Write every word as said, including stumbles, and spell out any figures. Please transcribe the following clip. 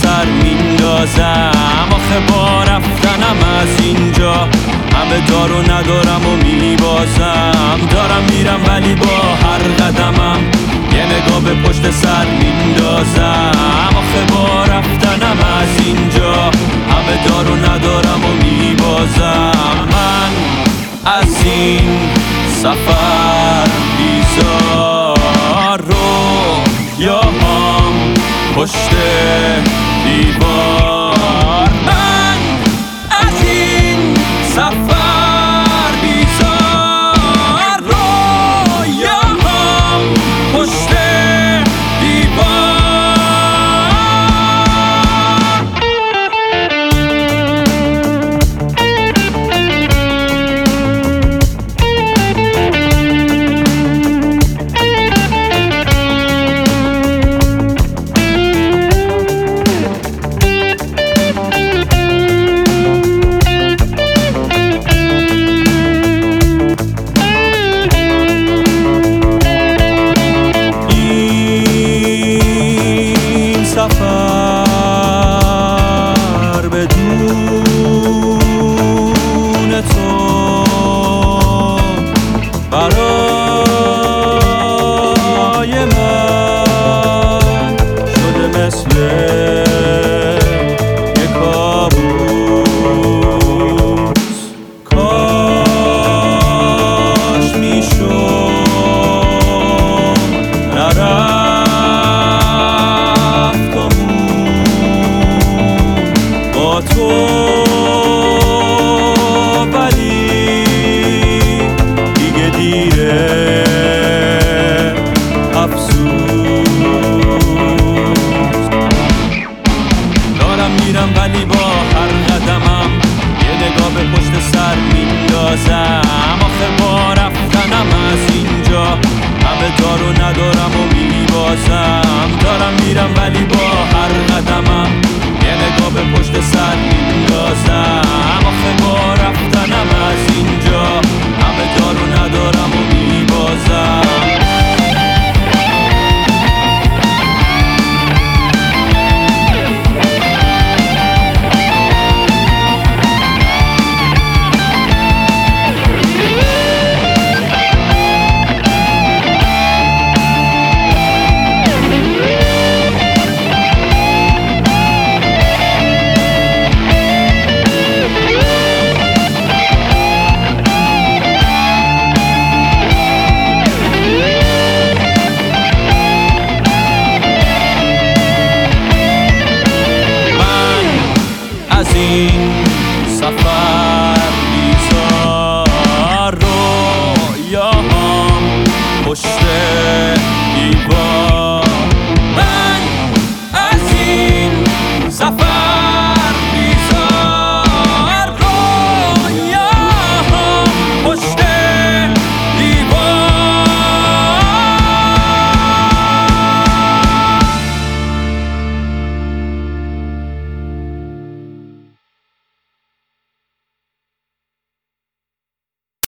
سر میندازم. آخه با رفتنم از اینجا همه دارو ندارم و میبازم. دارم میرم ولی با هر قدمم یه نگاه به پشت سر میندازم. آخه با رفتنم از اینجا همه دارو ندارم و میبازم. من از این سفر بیزار رو یا هم پشت دیوار. من از این سفر بیزار رو یا هم پشت دیوار. سفر بدون تو برای من شده مثل یک کابوس. کاش میشد نرم تو ولی دیگه دیره افسوس. دارم میرم ولی با هر قدمم یه نگاه به پشت سر میندازم. آخه با رفتنم از اینجا همه دارو ندارم و میبازم. دارم میرم ولی با هر قدمم یه نگاه به پشت سر میندازم. آخه با رفتنم از اینجا همه دارو ندارم و میبازم. از این سفر بیزار رو یا هم پشت دیوار.